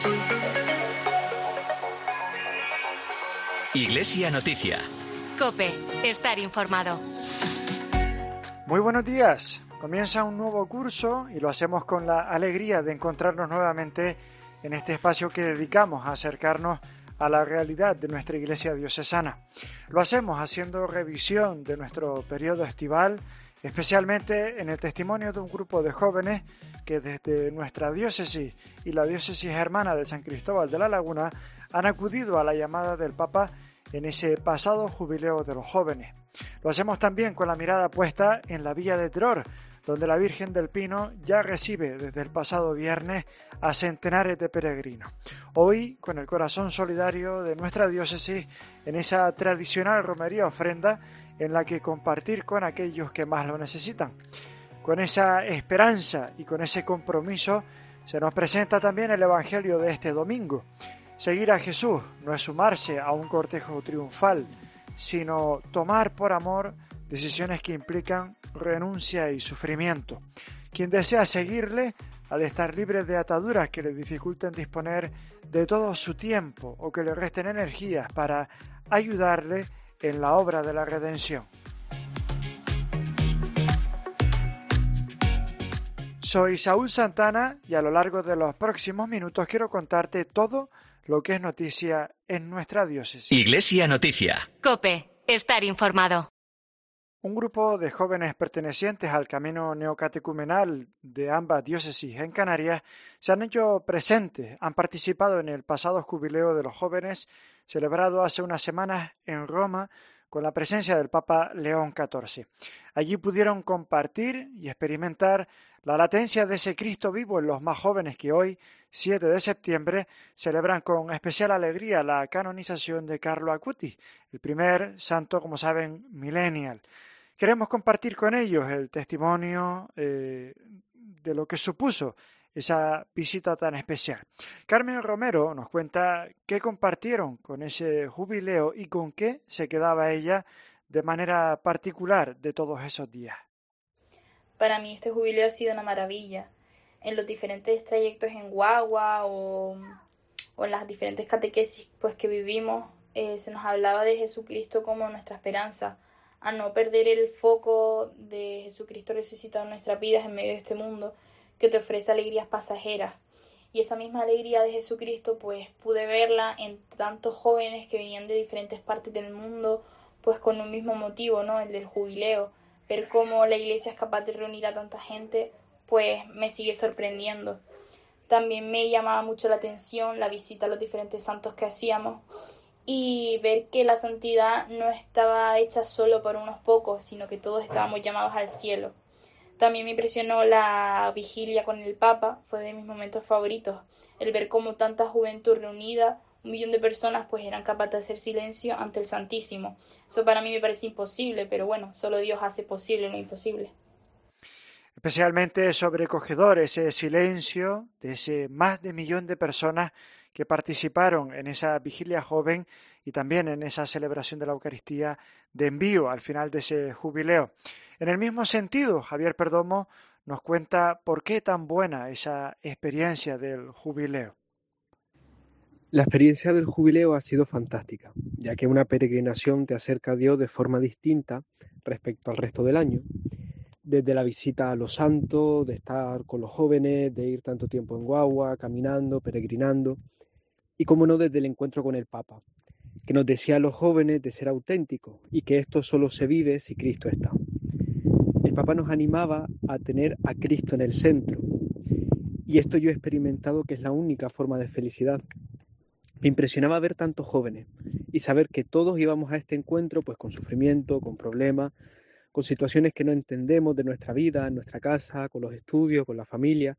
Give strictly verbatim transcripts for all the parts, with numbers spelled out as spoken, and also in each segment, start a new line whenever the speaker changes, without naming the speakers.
Iglesia Noticia.
COPE. Estar informado.
Muy buenos días. Comienza un nuevo curso y lo hacemos con la alegría de encontrarnos nuevamente en este espacio que dedicamos a acercarnos a la realidad de nuestra iglesia diocesana. Lo hacemos haciendo revisión de nuestro periodo estival, especialmente en el testimonio de un grupo de jóvenes que desde nuestra diócesis y la diócesis hermana de San Cristóbal de la Laguna han acudido a la llamada del Papa en ese pasado jubileo de los jóvenes. Lo hacemos también con la mirada puesta en la Villa de Teror, donde la Virgen del Pino ya recibe desde el pasado viernes a centenares de peregrinos. Hoy, con el corazón solidario de nuestra diócesis, en esa tradicional romería ofrenda en la que compartir con aquellos que más lo necesitan. Con esa esperanza y con ese compromiso se nos presenta también el Evangelio de este domingo. Seguir a Jesús no es sumarse a un cortejo triunfal, sino tomar por amor decisiones que implican renuncia y sufrimiento. Quien desea seguirle, ha de estar libre de ataduras que le dificulten disponer de todo su tiempo o que le resten energías para ayudarle en la obra de la redención. Soy Saúl Santana y a lo largo de los próximos minutos quiero contarte todo lo que es noticia en nuestra diócesis.
Iglesia Noticia.
COPE. Estar informado.
Un grupo de jóvenes pertenecientes al camino neocatecumenal de ambas diócesis en Canarias se han hecho presentes, han participado en el pasado jubileo de los jóvenes celebrado hace unas semanas en Roma con la presencia del Papa León catorce. Allí pudieron compartir y experimentar la latencia de ese Cristo vivo en los más jóvenes que hoy, siete de septiembre, celebran con especial alegría la canonización de Carlo Acutis, el primer santo, como saben, millennial. Queremos compartir con ellos el testimonio eh, de lo que supuso esa visita tan especial. Carmen Romero nos cuenta qué compartieron con ese jubileo y con qué se quedaba ella de manera particular de todos esos días.
Para mí este jubileo ha sido una maravilla. En los diferentes trayectos en guagua o, o en las diferentes catequesis pues, que vivimos, eh, se nos hablaba de Jesucristo como nuestra esperanza, a no perder el foco de Jesucristo resucitado en nuestras vidas en medio de este mundo que te ofrece alegrías pasajeras. Y esa misma alegría de Jesucristo pues pude verla en tantos jóvenes que venían de diferentes partes del mundo pues con un mismo motivo, ¿no? El del jubileo. Ver cómo la iglesia es capaz de reunir a tanta gente pues me sigue sorprendiendo. También me llamaba mucho la atención la visita a los diferentes santos que hacíamos y ver que la santidad no estaba hecha solo por unos pocos, sino que todos estábamos llamados al cielo. También me impresionó la vigilia con el Papa, fue de mis momentos favoritos, el ver cómo tanta juventud reunida, un millón de personas, pues eran capaces de hacer silencio ante el Santísimo. Eso para mí me parece imposible, pero bueno, solo Dios hace posible lo imposible.
Especialmente sobrecogedor ese silencio de ese más de millón de personas que participaron en esa vigilia joven y también en esa celebración de la Eucaristía de envío al final de ese jubileo. En el mismo sentido, Javier Perdomo nos cuenta por qué tan buena esa experiencia del jubileo.
La experiencia del jubileo ha sido fantástica, ya que una peregrinación te acerca a Dios de forma distinta respecto al resto del año. Desde la visita a los santos, de estar con los jóvenes, de ir tanto tiempo en guagua, caminando, peregrinando, y como no desde el encuentro con el Papa, que nos decía a los jóvenes de ser auténticos y que esto solo se vive si Cristo está. El Papa nos animaba a tener a Cristo en el centro, y esto yo he experimentado que es la única forma de felicidad. Me impresionaba ver tantos jóvenes y saber que todos íbamos a este encuentro pues con sufrimiento, con problemas, con situaciones que no entendemos de nuestra vida, en nuestra casa, con los estudios, con la familia,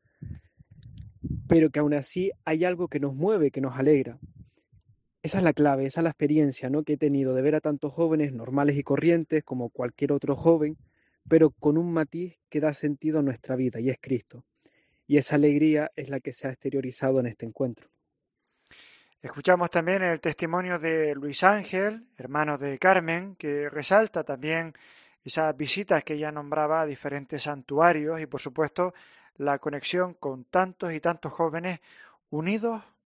pero que aún así hay algo que nos mueve, que nos alegra. Esa es la clave, esa es la experiencia, ¿no?, que he tenido de ver a tantos jóvenes normales y corrientes como cualquier otro joven, pero con un matiz que da sentido a nuestra vida y es Cristo. Y esa alegría es la que se ha exteriorizado en este encuentro.
Escuchamos también el testimonio de Luis Ángel, hermano de Carmen, que resalta también esas visitas que ella nombraba a diferentes santuarios y, por supuesto, la conexión con tantos y tantos jóvenes unidos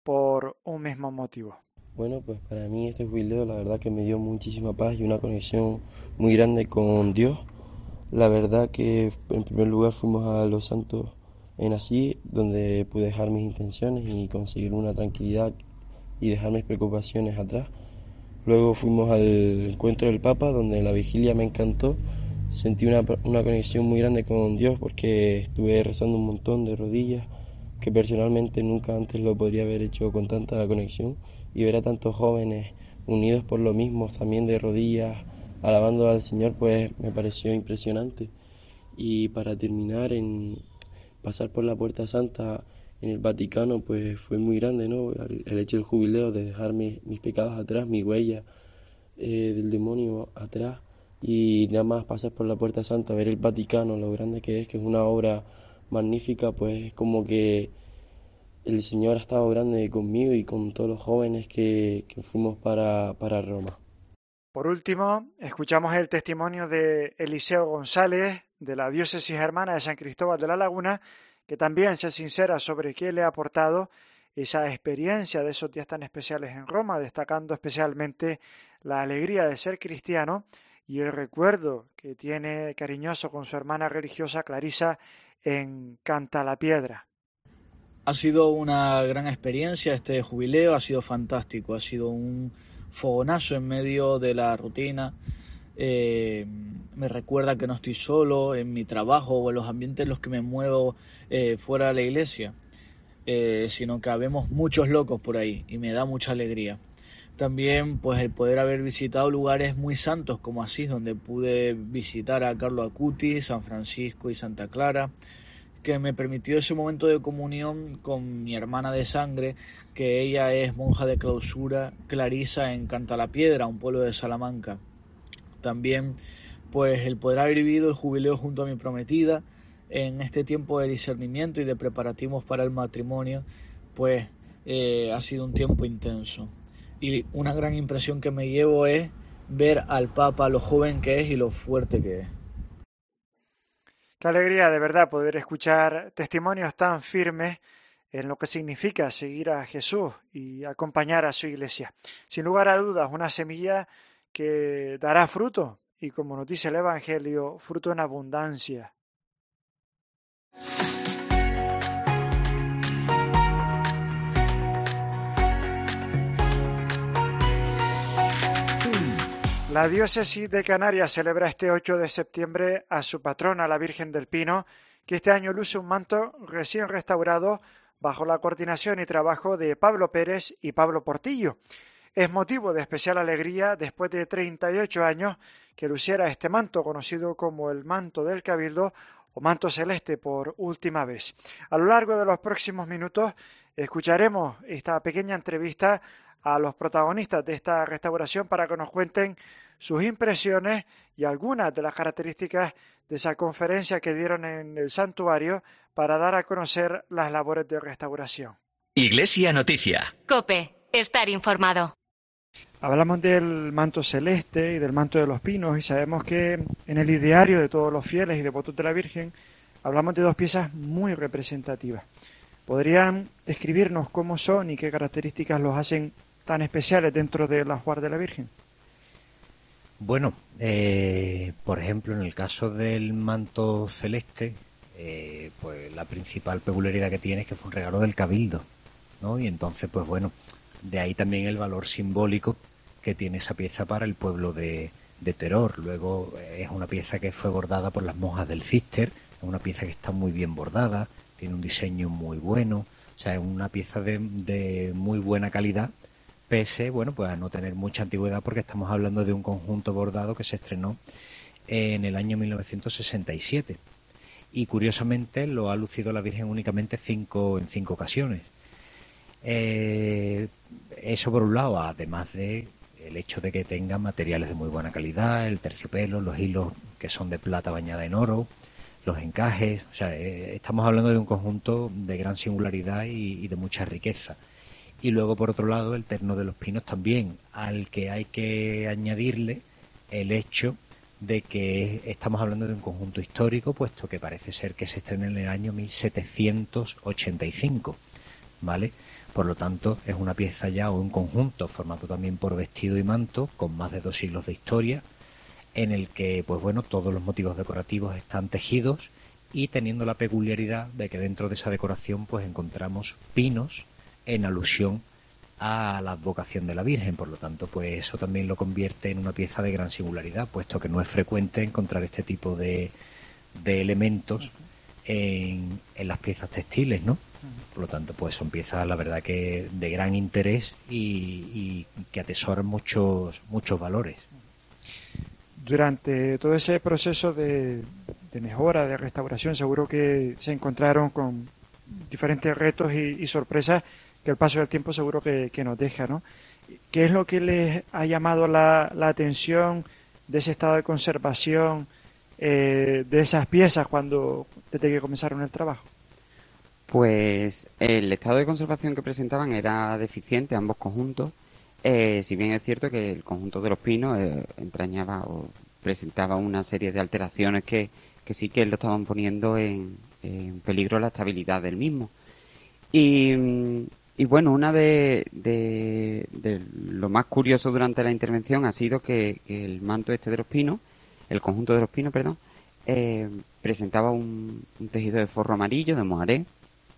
por un mismo motivo.
Bueno, pues para mí este jubileo la verdad que me dio muchísima paz y una conexión muy grande con Dios. La verdad que en primer lugar fuimos a Los Santos en Asís, donde pude dejar mis intenciones y conseguir una tranquilidad y dejar mis preocupaciones atrás. Luego fuimos al encuentro del Papa, donde la vigilia me encantó. Sentí una, una conexión muy grande con Dios porque estuve rezando un montón de rodillas, que personalmente nunca antes lo podría haber hecho con tanta conexión, y ver a tantos jóvenes unidos por lo mismo, también de rodillas, alabando al Señor, pues me pareció impresionante. Y para terminar, en pasar por la Puerta Santa en el Vaticano, pues fue muy grande, ¿no? El, el hecho del jubileo, de dejar mis, mis pecados atrás, mi huella eh, del demonio atrás, y nada más pasar por la Puerta Santa, ver el Vaticano, lo grande que es, que es una obra magnífica, pues es como que el Señor ha estado grande conmigo y con todos los jóvenes que, que fuimos para, para Roma.
Por último, escuchamos el testimonio de Eliseo González, de la diócesis hermana de San Cristóbal de la Laguna, que también se sincera sobre qué le ha aportado esa experiencia de esos días tan especiales en Roma, destacando especialmente la alegría de ser cristiano y el recuerdo que tiene cariñoso con su hermana religiosa Clarisa en Cantalapiedra.
Ha sido una gran experiencia este jubileo, ha sido fantástico, ha sido un fogonazo en medio de la rutina. Eh, me recuerda que no estoy solo en mi trabajo o en los ambientes en los que me muevo eh, fuera de la iglesia, eh, sino que habemos muchos locos por ahí y me da mucha alegría. También pues el poder haber visitado lugares muy santos como Asís, donde pude visitar a Carlo Acutis, San Francisco y Santa Clara, que me permitió ese momento de comunión con mi hermana de sangre, que ella es monja de clausura clarisa en Cantalapiedra, un pueblo de Salamanca. También pues el poder haber vivido el jubileo junto a mi prometida en este tiempo de discernimiento y de preparativos para el matrimonio, pues eh, ha sido un tiempo intenso. Y una gran impresión que me llevo es ver al Papa lo joven que es y lo fuerte que es.
Qué alegría de verdad poder escuchar testimonios tan firmes en lo que significa seguir a Jesús y acompañar a su iglesia. Sin lugar a dudas, una semilla que dará fruto y, como nos dice el Evangelio, fruto en abundancia. La diócesis de Canarias celebra este ocho de septiembre a su patrona, la Virgen del Pino, que este año luce un manto recién restaurado bajo la coordinación y trabajo de Pablo Pérez y Pablo Portillo. Es motivo de especial alegría después de treinta y ocho años que luciera este manto, conocido como el manto del Cabildo o manto celeste por última vez. A lo largo de los próximos minutos escucharemos esta pequeña entrevista a los protagonistas de esta restauración para que nos cuenten sus impresiones y algunas de las características de esa conferencia que dieron en el santuario para dar a conocer las labores de restauración.
Iglesia Noticia.
COPE. Estar informado.
Hablamos del manto celeste y del manto de los pinos y sabemos que en el ideario de todos los fieles y devotos de la Virgen hablamos de dos piezas muy representativas. ¿Podrían describirnos cómo son y qué características los hacen tan especiales dentro del ajuar de la Virgen?
Bueno, eh, por ejemplo, en el caso del manto celeste, eh, pues la principal peculiaridad que tiene es que fue un regalo del Cabildo, ¿no? Y entonces, pues bueno, de ahí también el valor simbólico que tiene esa pieza para el pueblo de, de Teror. Luego eh, es una pieza que fue bordada por las monjas del Císter, es una pieza que está muy bien bordada, tiene un diseño muy bueno, o sea, es una pieza de, de muy buena calidad, pese, bueno, pues a no tener mucha antigüedad, porque estamos hablando de un conjunto bordado que se estrenó en el año mil novecientos sesenta y siete. Y curiosamente lo ha lucido la Virgen únicamente cinco, en cinco ocasiones. Eh, eso por un lado, además de el hecho de que tenga materiales de muy buena calidad, el terciopelo, los hilos que son de plata bañada en oro, los encajes, o sea, eh, estamos hablando de un conjunto de gran singularidad y, y de mucha riqueza. Y luego, por otro lado, el terno de los pinos también, al que hay que añadirle el hecho de que estamos hablando de un conjunto histórico, puesto que parece ser que se estrena en el año mil setecientos ochenta y cinco, ¿vale? Por lo tanto, es una pieza ya o un conjunto formado también por vestido y manto, con más de dos siglos de historia, en el que, pues bueno, todos los motivos decorativos están tejidos y teniendo la peculiaridad de que dentro de esa decoración pues encontramos pinos en alusión a la advocación de la Virgen. Por lo tanto, pues eso también lo convierte en una pieza de gran singularidad, puesto que no es frecuente encontrar este tipo de, de elementos en, en las piezas textiles, ¿no? Por lo tanto, pues son piezas, la verdad, que de gran interés y, y que atesoran muchos, muchos valores.
Durante todo ese proceso de, de mejora, de restauración, seguro que se encontraron con diferentes retos y, y sorpresas que el paso del tiempo seguro que, que nos deja, ¿no? ¿Qué es lo que les ha llamado la, la atención de ese estado de conservación eh, de esas piezas cuando desde que comenzaron el trabajo?
Pues el estado de conservación que presentaban era deficiente, ambos conjuntos. Eh, si bien es cierto que el conjunto de los pinos eh, entrañaba o presentaba una serie de alteraciones que, que sí que lo estaban poniendo en, en peligro la estabilidad del mismo. Y, y bueno, una de, de, de lo más curioso durante la intervención ha sido que, que el manto este de los pinos, el conjunto de los pinos, perdón, eh, presentaba un, un tejido de forro amarillo, de moaré,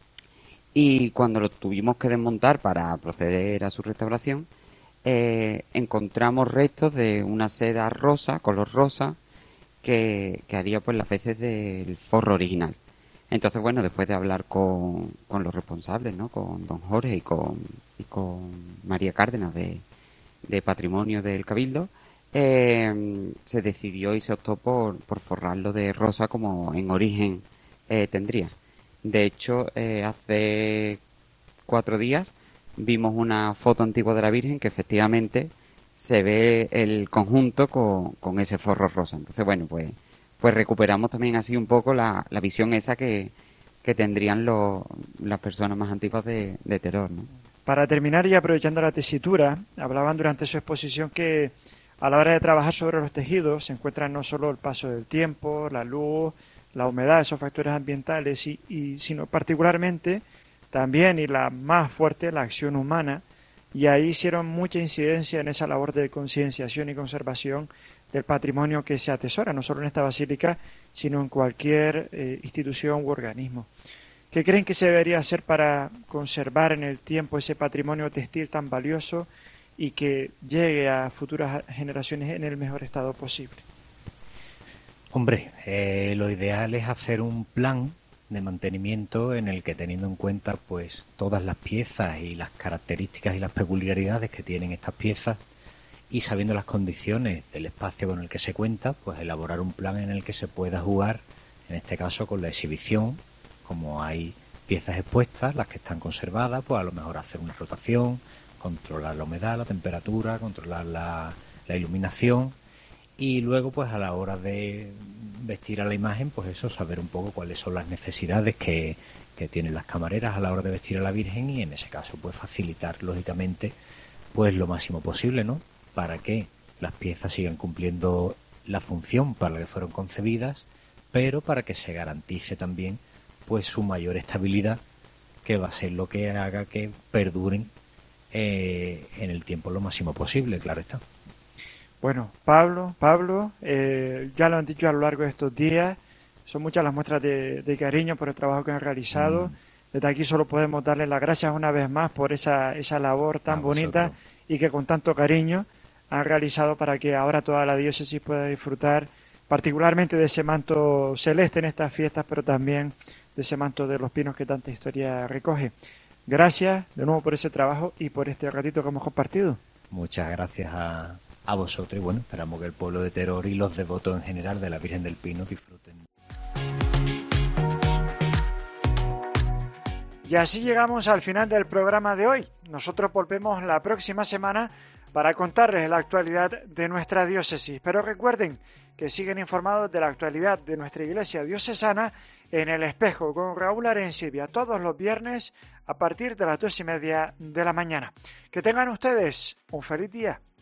y cuando lo tuvimos que desmontar para proceder a su restauración, eh, encontramos restos de una seda rosa, color rosa, que, que haría pues las veces del forro original. Entonces, bueno, después de hablar con, con los responsables, ¿no? Con don Jorge y con, y con María Cárdenas de, de Patrimonio del Cabildo, eh, se decidió y se optó por, por forrarlo de rosa como en origen eh, tendría. De hecho, eh, hace cuatro días vimos una foto antigua de la Virgen que efectivamente se ve el conjunto con, con ese forro rosa. Entonces, bueno, pues pues recuperamos también así un poco la, la visión esa que, que tendrían los, las personas más antiguas de, de Teror, ¿no?
Para terminar y aprovechando la tesitura, hablaban durante su exposición que a la hora de trabajar sobre los tejidos se encuentran no solo el paso del tiempo, la luz, la humedad, esos factores ambientales, y, y sino particularmente también, y la más fuerte, la acción humana, y ahí hicieron mucha incidencia en esa labor de concienciación y conservación del patrimonio que se atesora, no solo en esta basílica, sino en cualquier eh, institución u organismo. ¿Qué creen que se debería hacer para conservar en el tiempo ese patrimonio textil tan valioso y que llegue a futuras generaciones en el mejor estado posible?
Hombre, eh, lo ideal es hacer un plan de mantenimiento en el que, teniendo en cuenta pues todas las piezas y las características y las peculiaridades que tienen estas piezas, y sabiendo las condiciones del espacio con el que se cuenta, pues elaborar un plan en el que se pueda jugar, en este caso con la exhibición, como hay piezas expuestas, las que están conservadas, pues a lo mejor hacer una rotación, controlar la humedad, la temperatura, controlar la, la iluminación, y luego pues a la hora de vestir a la imagen, pues eso, saber un poco cuáles son las necesidades que, que tienen las camareras a la hora de vestir a la Virgen, y en ese caso pues facilitar lógicamente pues lo máximo posible, ¿no?, para que las piezas sigan cumpliendo la función para la que fueron concebidas, pero para que se garantice también pues su mayor estabilidad, que va a ser lo que haga que perduren eh, en el tiempo lo máximo posible, claro está.
Bueno, Pablo, Pablo, eh, ya lo han dicho a lo largo de estos días, son muchas las muestras de, de cariño por el trabajo que han realizado. Mm. Desde aquí solo podemos darles las gracias una vez más por esa, esa labor tan bonita y que con tanto cariño han realizado para que ahora toda la diócesis pueda disfrutar particularmente de ese manto celeste en estas fiestas, pero también de ese manto de los pinos que tanta historia recoge. Gracias de nuevo por ese trabajo y por este ratito que hemos compartido.
Muchas gracias a, a vosotros, y bueno, esperamos que el pueblo de Teror y los devotos en general de la Virgen del Pino disfruten.
Y así llegamos al final del programa de hoy. Nosotros volvemos la próxima semana para contarles la actualidad de nuestra diócesis. Pero recuerden que siguen informados de la actualidad de nuestra iglesia diocesana en El Espejo con Raúl Arencibia todos los viernes a partir de las dos y media de la mañana. Que tengan ustedes un feliz día.